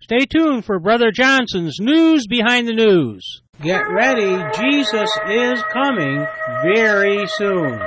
Stay tuned for Brother Johnson's News Behind the News. Get ready, Jesus is coming very soon.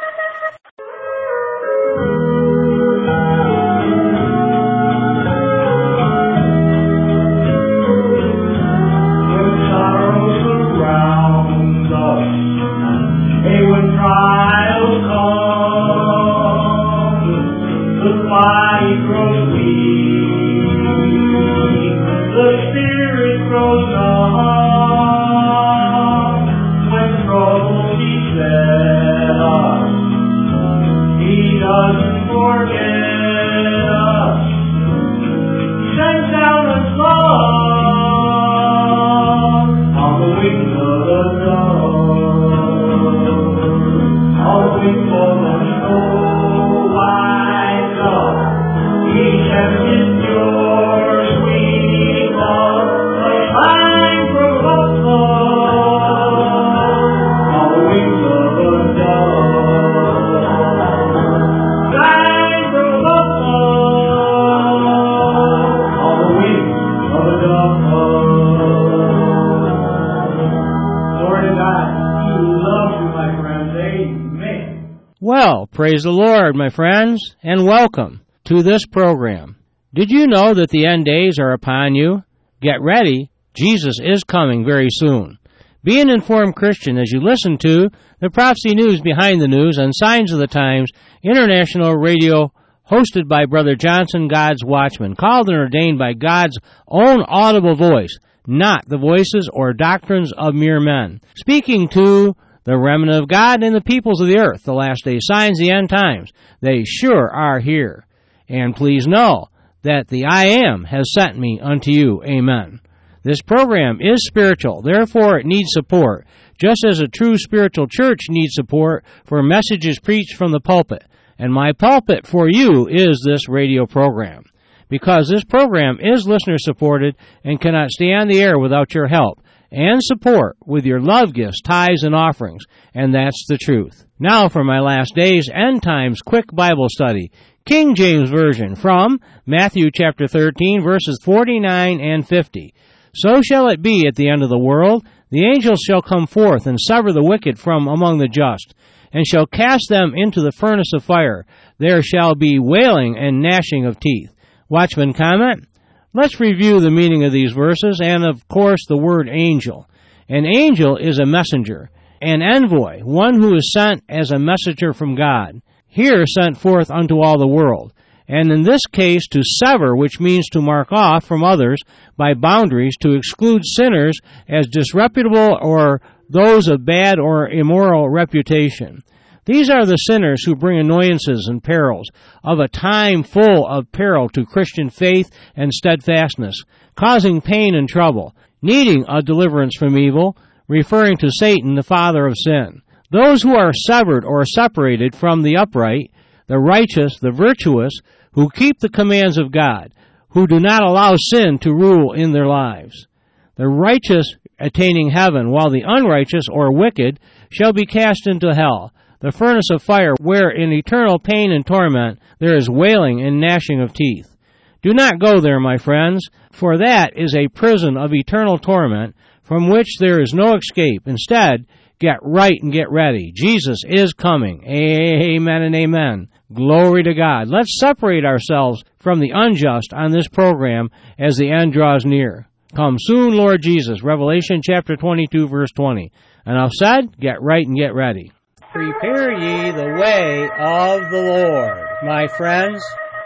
Well, praise the Lord, my friends, and welcome to this program. Did you know that the end days are upon you? Get ready, Jesus is coming very soon. Be an informed Christian as you listen to the Prophecy News Behind the News on Signs of the Times International Radio, hosted by Brother Johnson, God's Watchman, called and ordained by God's own audible voice, not the voices or doctrines of mere men. Speaking to the remnant of God and the peoples of the earth, the last day signs, the end times, they sure are here. And please know that the I Am has sent me unto you. Amen. This program is spiritual, therefore it needs support, just as a true spiritual church needs support for messages preached from the pulpit. And my pulpit for you is this radio program, because this program is listener-supported and cannot stay on the air without your help and support with your love gifts, tithes, and offerings, and that's the truth. Now for my last days, end times, quick Bible study, King James Version, from Matthew chapter 13, verses 49 and 50. So shall it be at the end of the world, the angels shall come forth and sever the wicked from among the just, and shall cast them into the furnace of fire. There shall be wailing and gnashing of teeth. Watchman comment? Let's review the meaning of these verses and, of course, the word angel. An angel is a messenger, an envoy, one who is sent as a messenger from God, here sent forth unto all the world, and in this case to sever, which means to mark off from others by boundaries, to exclude sinners as disreputable or those of bad or immoral reputation. These are the sinners who bring annoyances and perils of a time full of peril to Christian faith and steadfastness, causing pain and trouble, needing a deliverance from evil, referring to Satan, the father of sin. Those who are severed or separated from the upright, the righteous, the virtuous, who keep the commands of God, who do not allow sin to rule in their lives. The righteous attaining heaven, while the unrighteous or wicked shall be cast into hell, the furnace of fire, where in eternal pain and torment there is wailing and gnashing of teeth. Do not go there, my friends, for that is a prison of eternal torment from which there is no escape. Instead, get right and get ready. Jesus is coming. Amen and amen. Glory to God. Let's separate ourselves from the unjust on this program as the end draws near. Come soon, Lord Jesus. Revelation chapter 22, verse 20. Enough said, get right and get ready. Prepare ye the way of the Lord, my friends.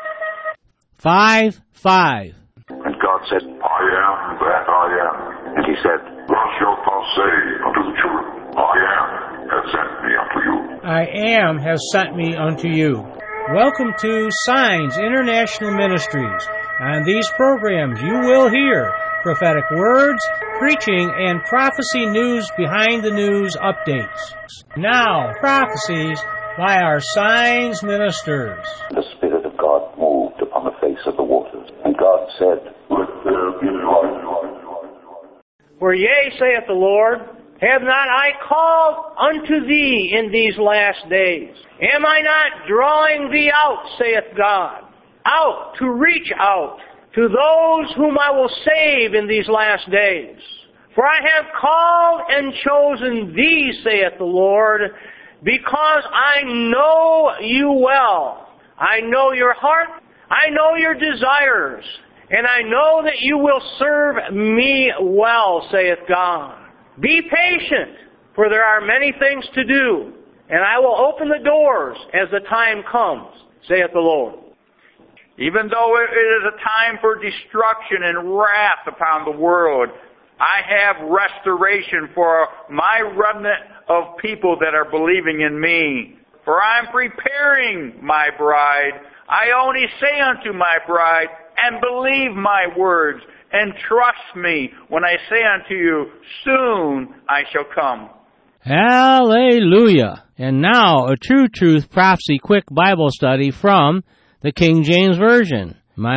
5:5. And God said, I am that I am. And he said, Thus shalt thou say unto the children, I am has sent me unto you. I am has sent me unto you. Welcome to Signs International Ministries. On these programs you will hear prophetic words, preaching, and prophecy news behind the news updates. Now, prophecies by our Signs ministers. The Spirit of God moved upon the face of the waters, and God said, Let there be light. For yea, saith the Lord, have not I called unto thee in these last days? Am I not drawing thee out, saith God, out to reach out to those whom I will save in these last days. For I have called and chosen thee, saith the Lord, because I know you well. I know your heart, I know your desires, and I know that you will serve me well, saith God. Be patient, for there are many things to do, and I will open the doors as the time comes, saith the Lord. Even though it is a time for destruction and wrath upon the world, I have restoration for my remnant of people that are believing in me. For I am preparing my bride. I only say unto my bride, and believe my words, and trust me when I say unto you, soon I shall come. Hallelujah! And now, a True Truth Prophecy Quick Bible Study from the King James Version.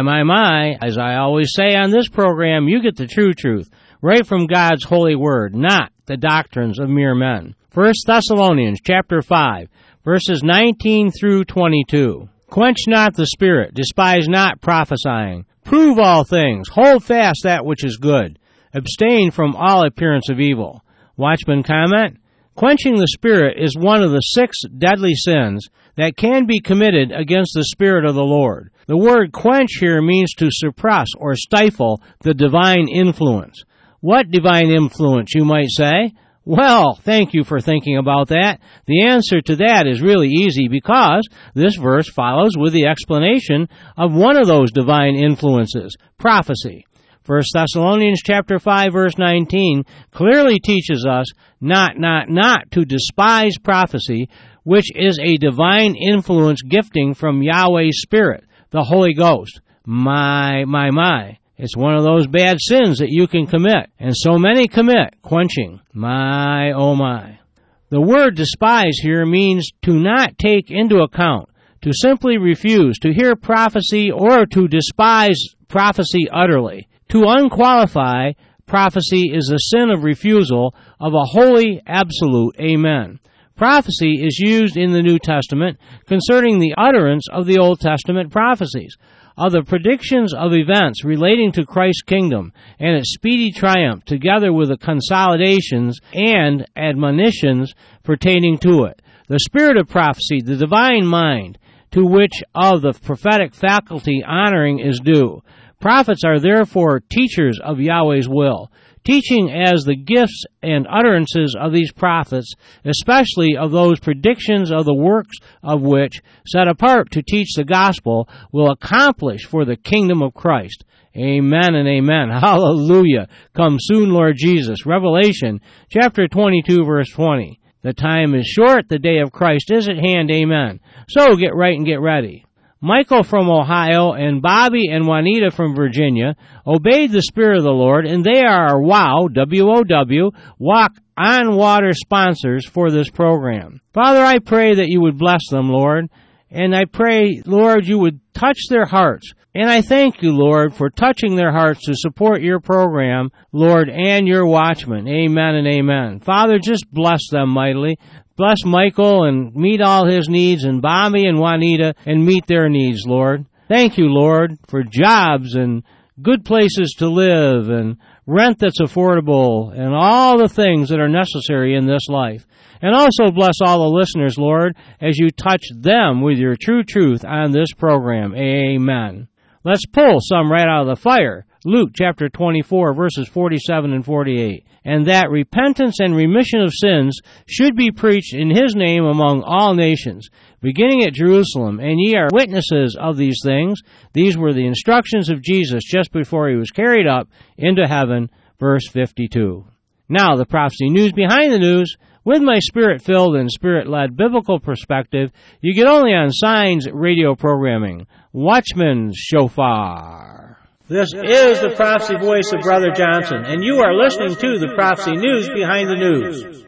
My, as I always say on this program, you get the true truth, right from God's holy word, not the doctrines of mere men. 1 Thessalonians chapter 5, verses 19 through 22. Quench not the spirit, despise not prophesying. Prove all things, hold fast that which is good. Abstain from all appearance of evil. Watchman comment, quenching the spirit is one of the 6 deadly sins that can be committed against the Spirit of the Lord. The word quench here means to suppress or stifle the divine influence. What divine influence, you might say? Well, thank you for thinking about that. The answer to that is really easy because this verse follows with the explanation of one of those divine influences, prophecy. 1 Thessalonians chapter 5 verse 19 clearly teaches us not to despise prophecy, which is a divine influence gifting from Yahweh's Spirit, the Holy Ghost. My. It's one of those bad sins that you can commit, and so many commit, quenching. My, oh my. The word despise here means to not take into account, to simply refuse to hear prophecy or to despise prophecy utterly. To unqualify prophecy is the sin of refusal of a holy, absolute amen. Prophecy is used in the New Testament concerning the utterance of the Old Testament prophecies, of the predictions of events relating to Christ's kingdom and its speedy triumph, together with the consolidations and admonitions pertaining to it. The spirit of prophecy, the divine mind, to which of the prophetic faculty honoring is due. Prophets are therefore teachers of Yahweh's will, teaching as the gifts and utterances of these prophets, especially of those predictions of the works of which, set apart to teach the gospel, will accomplish for the kingdom of Christ. Amen and amen. Hallelujah. Come soon, Lord Jesus. Revelation chapter 22, verse 20. The time is short, the day of Christ is at hand. Amen. So get right and get ready. Michael from Ohio and Bobby and Juanita from Virginia obeyed the Spirit of the Lord, and they are our WOW, W-O-W, Walk on Water sponsors for this program. Father, I pray that you would bless them, Lord, and I pray, Lord, you would touch their hearts. And I thank you, Lord, for touching their hearts to support your program, Lord, and your watchmen. Amen and amen. Father, just bless them mightily. Bless Michael and meet all his needs, and Bobby and Juanita and meet their needs, Lord. Thank you, Lord, for jobs and good places to live and rent that's affordable and all the things that are necessary in this life. And also bless all the listeners, Lord, as you touch them with your true truth on this program. Amen. Let's pull some right out of the fire. Luke chapter 24, verses 47 and 48. And that repentance and remission of sins should be preached in his name among all nations, beginning at Jerusalem. And ye are witnesses of these things. These were the instructions of Jesus just before he was carried up into heaven, verse 52. Now, the prophecy news behind the news. With my spirit-filled and spirit-led biblical perspective, you get only on Signs radio programming. Watchman's Shofar. This is the prophecy voice of Brother Johnson, and you are listening to the prophecy news behind the news.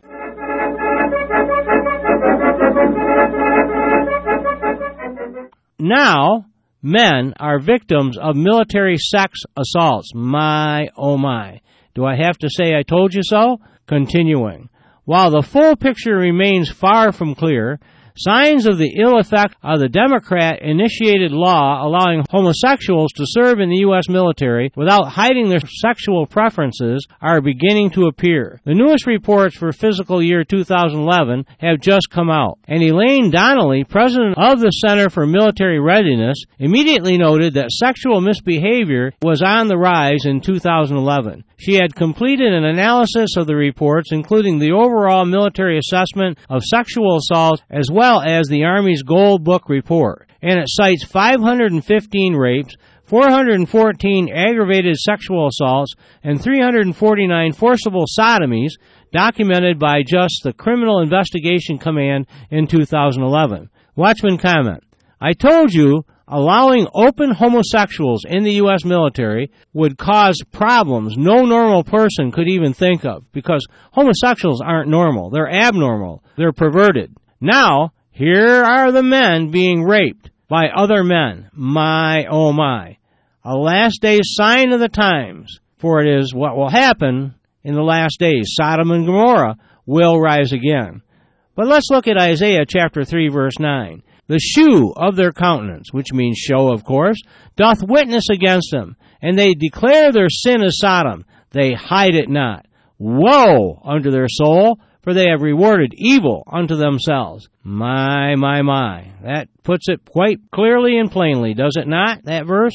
Now, men are victims of military sex assaults. My, oh my. Do I have to say I told you so? Continuing. While the full picture remains far from clear, signs of the ill effect of the Democrat-initiated law allowing homosexuals to serve in the U.S. military without hiding their sexual preferences are beginning to appear. The newest reports for fiscal year 2011 have just come out, and Elaine Donnelly, president of the Center for Military Readiness, immediately noted that sexual misbehavior was on the rise in 2011. She had completed an analysis of the reports, including the overall military assessment of sexual assault as well as the Army's Gold Book report, and it cites 515 rapes, 414 aggravated sexual assaults, and 349 forcible sodomies documented by just the Criminal Investigation Command in 2011. Watchman comment, I told you allowing open homosexuals in the U.S. military would cause problems no normal person could even think of, because homosexuals aren't normal. They're abnormal. They're perverted. Now, here are the men being raped by other men. My, oh my. A last day sign of the times, for it is what will happen in the last days. Sodom and Gomorrah will rise again. But let's look at Isaiah chapter 3, verse 9. The shew of their countenance, which means show, of course, doth witness against them, and they declare their sin as Sodom. They hide it not. Woe unto their soul, for they have rewarded evil unto themselves. My. That puts it quite clearly and plainly, does it not, that verse?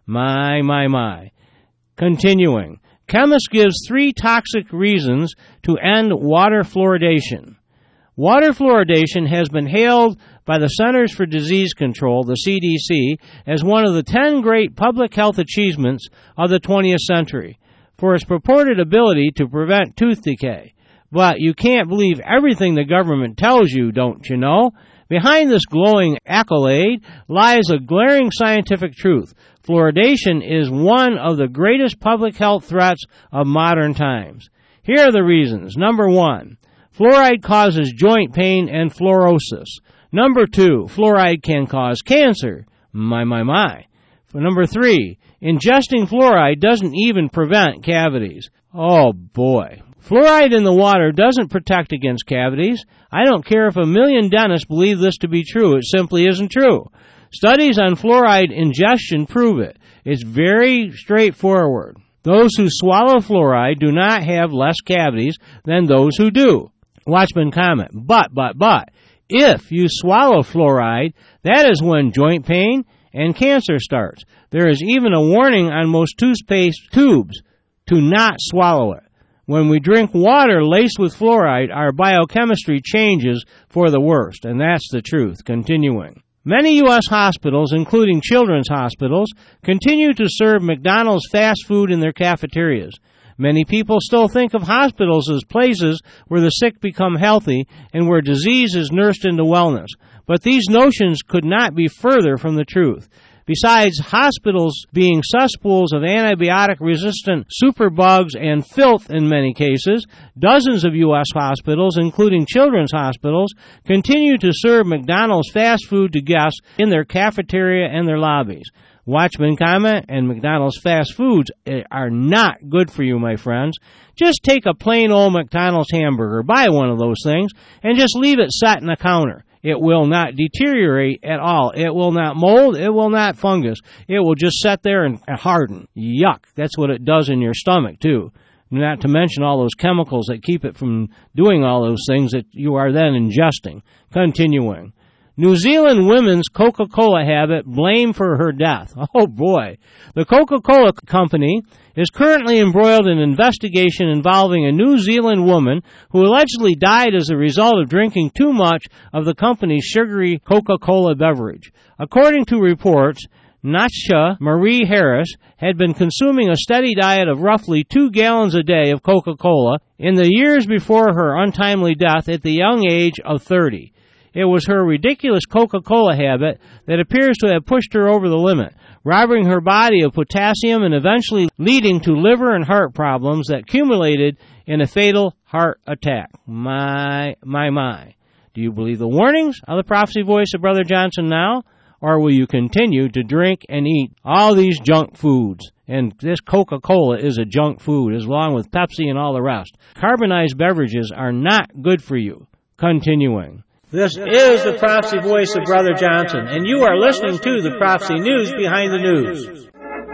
My. Continuing. Chemist gives 3 toxic reasons to end water fluoridation. Water fluoridation has been hailed by the Centers for Disease Control, the CDC, as one of the 10 great public health achievements of the 20th century for its purported ability to prevent tooth decay. But you can't believe everything the government tells you, don't you know? Behind this glowing accolade lies a glaring scientific truth. Fluoridation is one of the greatest public health threats of modern times. Here are the reasons. Number 1, fluoride causes joint pain and fluorosis. Number 2, fluoride can cause cancer. My. Number 3, ingesting fluoride doesn't even prevent cavities. Oh boy. Fluoride in the water doesn't protect against cavities. I don't care if 1 million dentists believe this to be true. It simply isn't true. Studies on fluoride ingestion prove it. It's very straightforward. Those who swallow fluoride do not have less cavities than those who do. Watchman comment, but, if you swallow fluoride, that is when joint pain and cancer starts. There is even a warning on most toothpaste tubes to not swallow it. When we drink water laced with fluoride, our biochemistry changes for the worst, and that's the truth. Continuing. Many U.S. hospitals, including children's hospitals, continue to serve McDonald's fast food in their cafeterias. Many people still think of hospitals as places where the sick become healthy and where disease is nursed into wellness. But these notions could not be further from the truth. Besides hospitals being cesspools of antibiotic-resistant superbugs and filth in many cases, dozens of U.S. hospitals, including children's hospitals, continue to serve McDonald's fast food to guests in their cafeteria and their lobbies. Watchman comment, and McDonald's fast foods are not good for you, my friends. Just take a plain old McDonald's hamburger, buy one of those things, and just leave it set in the counter. It will not deteriorate at all. It will not mold. It will not fungus. It will just sit there and harden. Yuck. That's what it does in your stomach, too. Not to mention all those chemicals that keep it from doing all those things that you are then ingesting. Continuing. New Zealand women's Coca-Cola habit blamed for her death. Oh, boy. The Coca-Cola Company is currently embroiled in an investigation involving a New Zealand woman who allegedly died as a result of drinking too much of the company's sugary Coca-Cola beverage. According to reports, Natasha Marie Harris had been consuming a steady diet of roughly 2 gallons a day of Coca-Cola in the years before her untimely death at the young age of 30. It was her ridiculous Coca-Cola habit that appears to have pushed her over the limit, robbing her body of potassium and eventually leading to liver and heart problems that accumulated in a fatal heart attack. My. Do you believe the warnings of the prophecy voice of Brother Johnson now? Or will you continue to drink and eat all these junk foods? And this Coca-Cola is a junk food, as along with Pepsi and all the rest. Carbonized beverages are not good for you. Continuing. This is the Prophecy Voice of Brother Johnson, and you are listening to the Prophecy News Behind the News.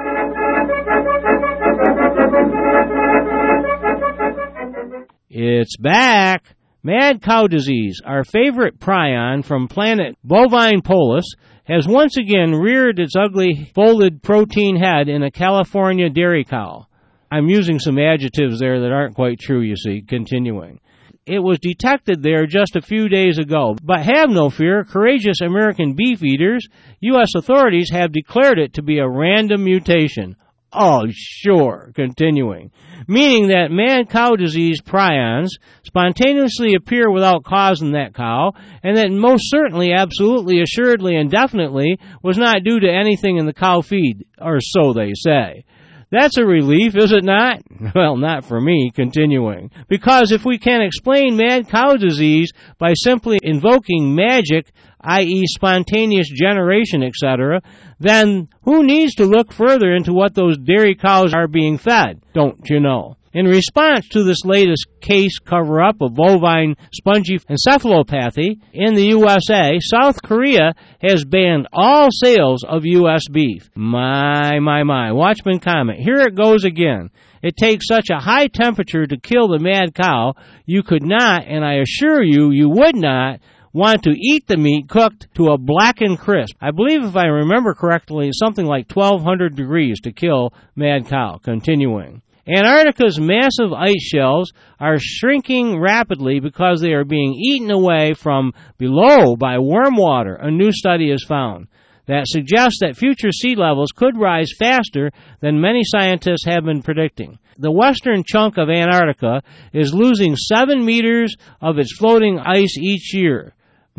It's back! Mad cow disease, our favorite prion from planet Bovine Polus, has once again reared its ugly folded protein head in a California dairy cow. I'm using some adjectives there that aren't quite true, you see. Continuing. It was detected there just a few days ago, but have no fear, courageous American beef eaters, U.S. authorities have declared it to be a random mutation. Oh, sure. Continuing. Meaning that mad cow disease prions spontaneously appear without cause in that cow, and that most certainly, absolutely, assuredly, and definitely was not due to anything in the cow feed, or so they say. That's a relief, is it not? Well, not for me. Continuing. Because if we can explain mad cow disease by simply invoking magic, i.e. spontaneous generation, etc., then who needs to look further into what those dairy cows are being fed, don't you know? In response to this latest case cover-up of bovine spongy encephalopathy in the USA, South Korea has banned all sales of U.S. beef. My. Watchman comment. Here it goes again. It takes such a high temperature to kill the mad cow, you could not, and I assure you, you would not, want to eat the meat cooked to a blackened crisp. I believe, if I remember correctly, it's something like 1,200 degrees to kill mad cow. Continuing. Antarctica's massive ice shelves are shrinking rapidly because they are being eaten away from below by warm water, a new study has found. That suggests that future sea levels could rise faster than many scientists have been predicting. The western chunk of Antarctica is losing 7 meters of its floating ice each year.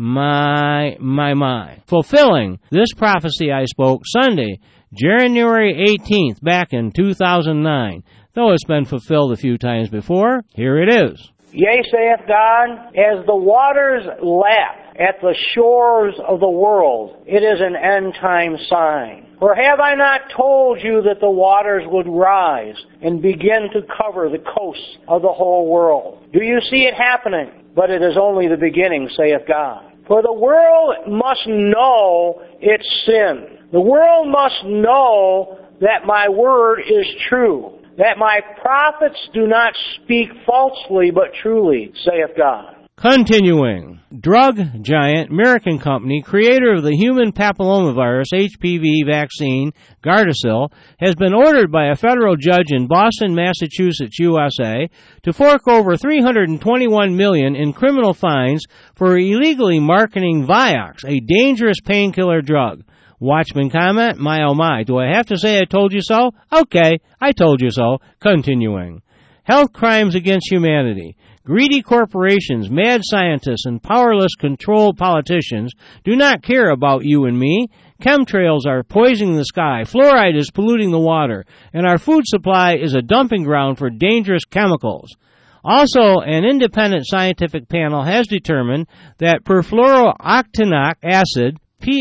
My. Fulfilling this prophecy I spoke Sunday, January 18th, back in 2009. Though it's been fulfilled a few times before, here it is. Yea, saith God, as the waters lap at the shores of the world, it is an end-time sign. For have I not told you that the waters would rise and begin to cover the coasts of the whole world? Do you see it happening? But it is only the beginning, saith God. For the world must know its sin. The world must know that my word is true, that my prophets do not speak falsely but truly, saith God. Continuing. Drug giant American company, creator of the human papillomavirus HPV vaccine, Gardasil, has been ordered by a federal judge in Boston, Massachusetts, USA, to fork over $321 million in criminal fines for illegally marketing Vioxx, a dangerous painkiller drug. Watchman comment, my oh my. Do I have to say I told you so? Okay, I told you so. Continuing. Health crimes against humanity. Greedy corporations, mad scientists, and powerless controlled politicians do not care about you and me. Chemtrails are poisoning the sky, fluoride is polluting the water, and our food supply is a dumping ground for dangerous chemicals. Also, an independent scientific panel has determined that perfluorooctanoic acid,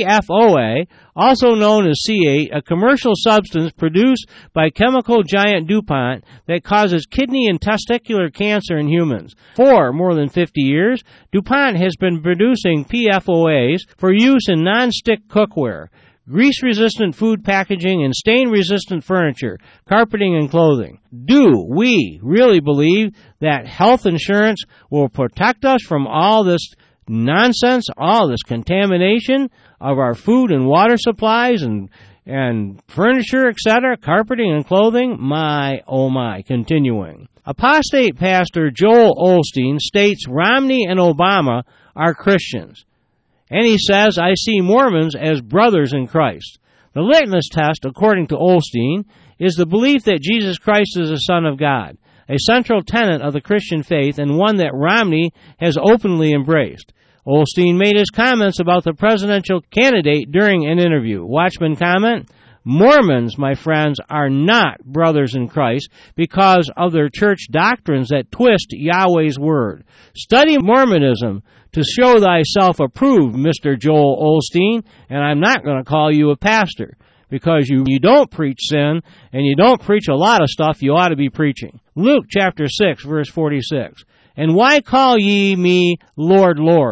PFOA, also known as C8, a commercial substance produced by chemical giant DuPont that causes kidney and testicular cancer in humans. For more than 50 years, DuPont has been producing PFOAs for use in non-stick cookware, grease-resistant food packaging, and stain-resistant furniture, carpeting, and clothing. Do we really believe that health insurance will protect us from all this nonsense, all this contamination of our food and water supplies and furniture, etc., carpeting and clothing? My, oh my. Continuing. Apostate pastor Joel Osteen states Romney and Obama are Christians. And he says, I see Mormons as brothers in Christ. The litmus test, according to Osteen, is the belief that Jesus Christ is the Son of God, a central tenet of the Christian faith and one that Romney has openly embraced. Osteen made his comments about the presidential candidate during an interview. Watchman comment, Mormons, my friends, are not brothers in Christ because of their church doctrines that twist Yahweh's word. Study Mormonism to show thyself approved, Mr. Joel Osteen, and I'm not going to call you a pastor because you don't preach sin and you don't preach a lot of stuff you ought to be preaching. Luke chapter 6, verse 46. And why call ye me Lord, Lord,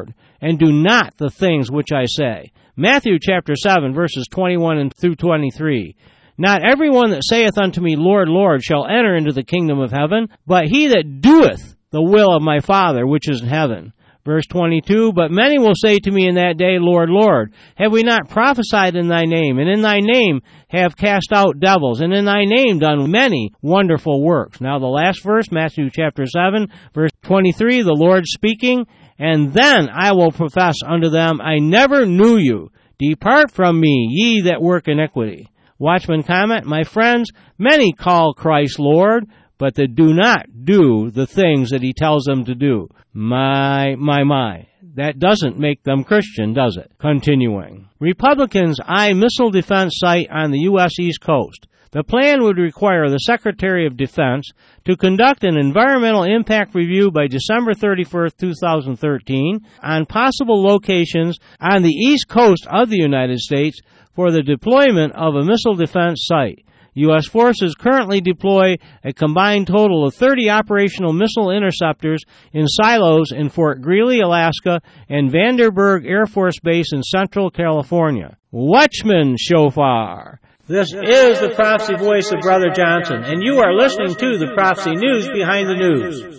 and do not the things which I say. Matthew chapter 7, verses 21 and through 23. Not everyone that saith unto me, Lord, Lord, shall enter into the kingdom of heaven, but he that doeth the will of my Father which is in heaven. Verse 22, but many will say to me in that day, Lord, Lord, have we not prophesied in thy name, and in thy name have cast out devils, and in thy name done many wonderful works? Now the last verse, Matthew chapter 7, verse 23, the Lord speaking, and then I will profess unto them, I never knew you. Depart from me, ye that work iniquity. Watchman comment, my friends, many call Christ Lord, but they do not do the things that he tells them to do. My. That doesn't make them Christian, does it? Continuing. Republicans eye missile defense site on the U.S. East Coast. The plan would require the Secretary of Defense to conduct an environmental impact review by December 31, 2013, on possible locations on the east coast of the United States for the deployment of a missile defense site. U.S. forces currently deploy a combined total of 30 operational missile interceptors in silos in Fort Greely, Alaska, and Vandenberg Air Force Base in Central California. Watchman Shofar. This is the prophecy voice of Brother Johnson, and you are listening to the Prophecy News Behind the News.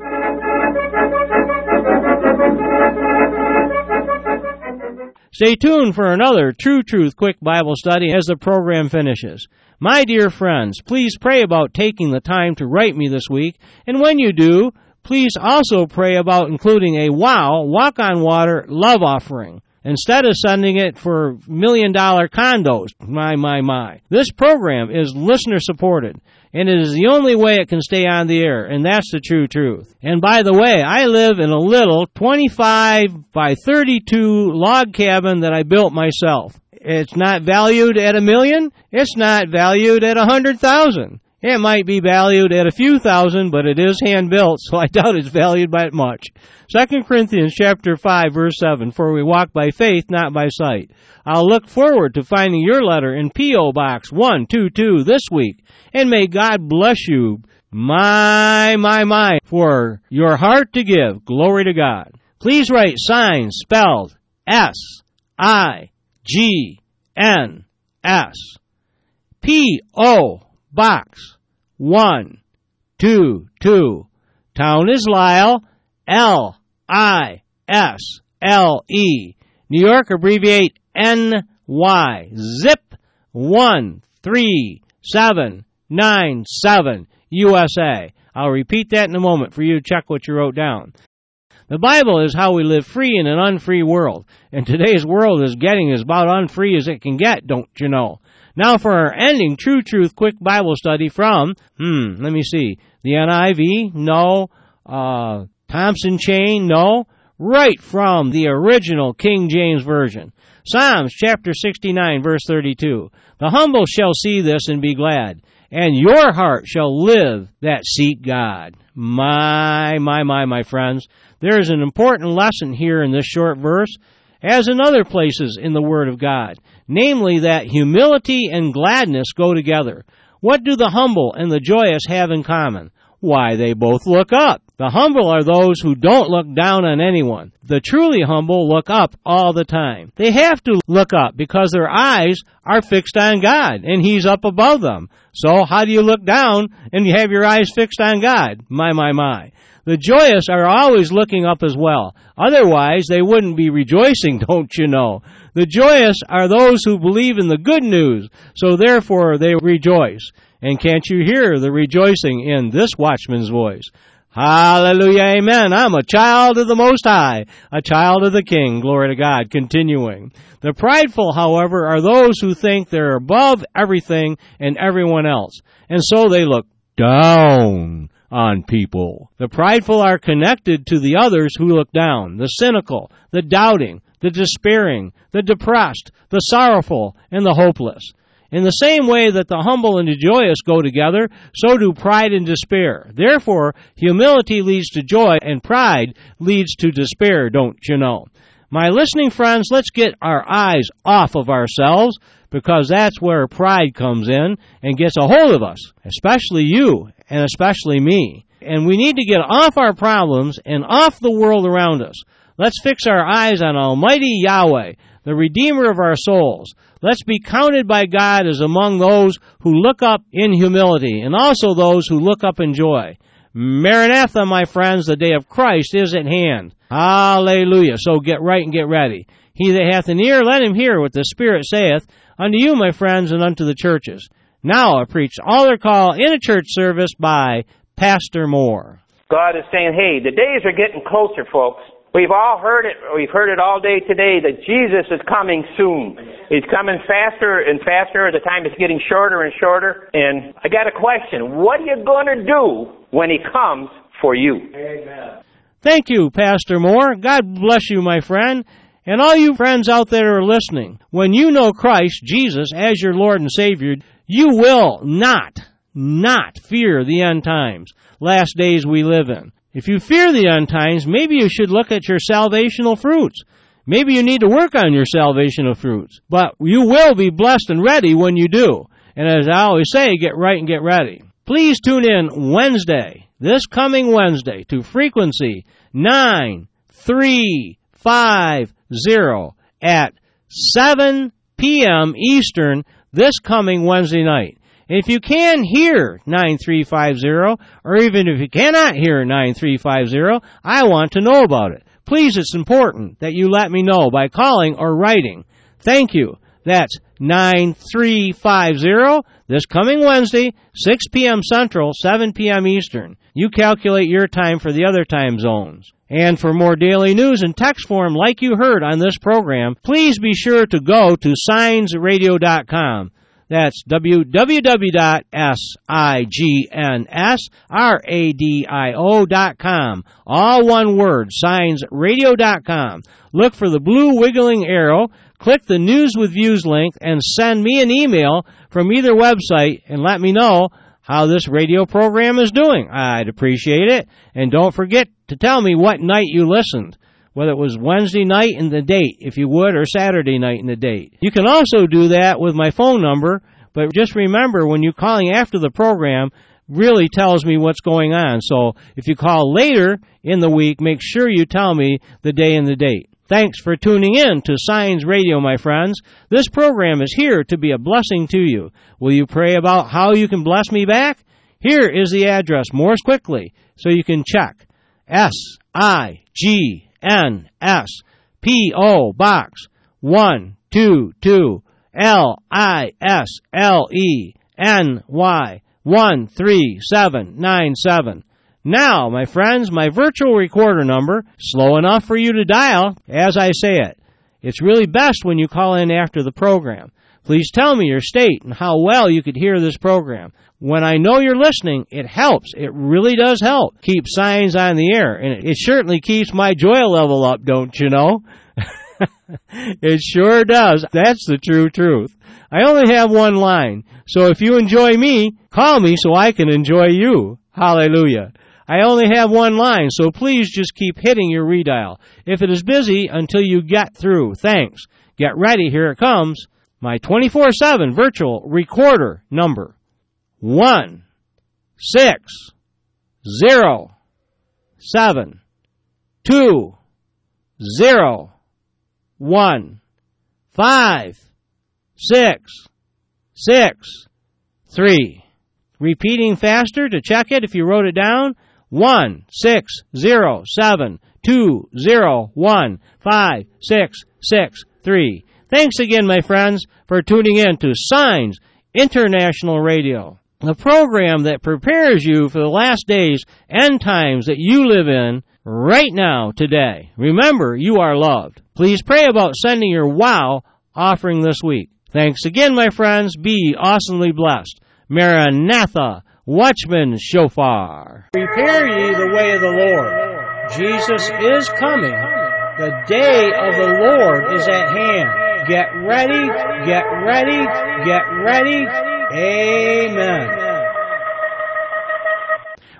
Stay tuned for another True Truth Quick Bible Study as the program finishes. My dear friends, please pray about taking the time to write me this week, and when you do, please also pray about including a WOW, Walk on Water, love offering, instead of sending it for $1 million condos. My. This program is listener-supported, and it is the only way it can stay on the air, and that's the true truth. And by the way, I live in a little 25 by 32 log cabin that I built myself. It's not valued at $1 million. It's not valued at $100,000. It might be valued at a few thousand, but it is hand-built, so I doubt it's valued by much. 2 Corinthians chapter 5, verse 7, for we walk by faith, not by sight. I'll look forward to finding your letter in P.O. Box 122 this week, and may God bless you, my, for your heart to give. Glory to God. Please write signs spelled S-I-G-N-S. P.O. Box 122. Town is Lisle, L-I-S-L-E. New York, abbreviate N-Y. Zip 13797, USA. I'll repeat that in a moment for you to check what you wrote down. The Bible is how we live free in an unfree world, and today's world is getting as about unfree as it can get, don't you know? Now for our ending True Truth Quick Bible Study from, let me see, the NIV, no, Thompson Chain, no, right from the original King James Version. Psalms chapter 69, verse 32. The humble shall see this and be glad, and your heart shall live that seek God. My friends, there is an important lesson here in this short verse, as in other places in the Word of God, namely that humility and gladness go together. What do the humble and the joyous have in common? Why, they both look up. The humble are those who don't look down on anyone. The truly humble look up all the time. They have to look up because their eyes are fixed on God, and He's up above them. So how do you look down and you have your eyes fixed on God? My. The joyous are always looking up as well. Otherwise, they wouldn't be rejoicing, don't you know? The joyous are those who believe in the good news, so therefore they rejoice. And can't you hear the rejoicing in this watchman's voice? Hallelujah, amen. I'm a child of the Most High, a child of the King. Glory to God. Continuing. The prideful, however, are those who think they're above everything and everyone else, and so they look down on people. The prideful are connected to the others who look down, the cynical, the doubting, the despairing, the depressed, the sorrowful, and the hopeless. In the same way that the humble and the joyous go together, so do pride and despair. Therefore, humility leads to joy, and pride leads to despair, don't you know? My listening friends, let's get our eyes off of ourselves, because that's where pride comes in and gets a hold of us, especially you and especially me. And we need to get off our problems and off the world around us. Let's fix our eyes on Almighty Yahweh, the Redeemer of our souls. Let's be counted by God as among those who look up in humility, and also those who look up in joy. Maranatha, my friends, the day of Christ is at hand. Hallelujah. So get right and get ready. He that hath an ear, let him hear what the Spirit saith unto you, my friends, and unto the churches. Now I preach Altar Call in a church service by Pastor Moore. God is saying, hey, the days are getting closer, folks. We've all heard it. We've heard it all day today that Jesus is coming soon. He's coming faster and faster. The time is getting shorter and shorter. And I got a question. What are you going to do when He comes for you? Amen. Thank you, Pastor Moore. God bless you, my friend. And all you friends out there are listening, when you know Christ Jesus as your Lord and Savior, you will not fear the end times, last days we live in. If you fear the end times, maybe you should look at your salvational fruits. Maybe you need to work on your salvational fruits. But you will be blessed and ready when you do. And as I always say, get right and get ready. Please tune in Wednesday, this coming Wednesday, to frequency 9350 at 7 p.m. Eastern this coming Wednesday night. And if you can hear 9350, or even if you cannot hear 9350, I want to know about it. Please, it's important that you let me know by calling or writing. Thank you. That's 9350 this coming Wednesday, 6 p.m. Central, 7 p.m. Eastern. You calculate your time for the other time zones. And for more daily news in text form like you heard on this program, please be sure to go to signsradio.com. That's www.signsradio.com. All one word, signsradio.com. Look for the blue wiggling arrow, click the News with Views link, and send me an email from either website and let me know how this radio program is doing. I'd appreciate it. And don't forget to tell me what night you listened, whether it was Wednesday night and the date, if you would, or Saturday night and the date. You can also do that with my phone number, but just remember, when you're calling after the program, really tells me what's going on. So if you call later in the week, make sure you tell me the day and the date. Thanks for tuning in to Signs Radio, my friends. This program is here to be a blessing to you. Will you pray about how you can bless me back? Here is the address, more quickly, so you can check. SIGNS P.O. Box 122 LISLENY 13797. Now, my friends, my virtual recorder number, slow enough for you to dial as I say it. It's really best when you call in after the program. Please tell me your state and how well you could hear this program. When I know you're listening, it helps. It really does help keep Signs on the air. And it certainly keeps my joy level up, don't you know? It sure does. That's the true truth. I only have one line. So if you enjoy me, call me so I can enjoy you. Hallelujah. I only have one line, so please just keep hitting your redial. If it is busy, until you get through. Thanks. Get ready. Here it comes. My 24/7 virtual recorder number. 1-607-2-0-1-5-6-6-3. Repeating faster to check it if you wrote it down. 1-607-2-0-1-5-6-6-3. Thanks again, my friends, for tuning in to Signs International Radio, the program that prepares you for the last days and times that you live in right now, today. Remember, you are loved. Please pray about sending your WOW offering this week. Thanks again, my friends. Be awesomely blessed. Maranatha, Watchman Shofar. Prepare ye the way of the Lord. Jesus is coming. The day of the Lord is at hand. Get ready, get ready, get ready. Amen.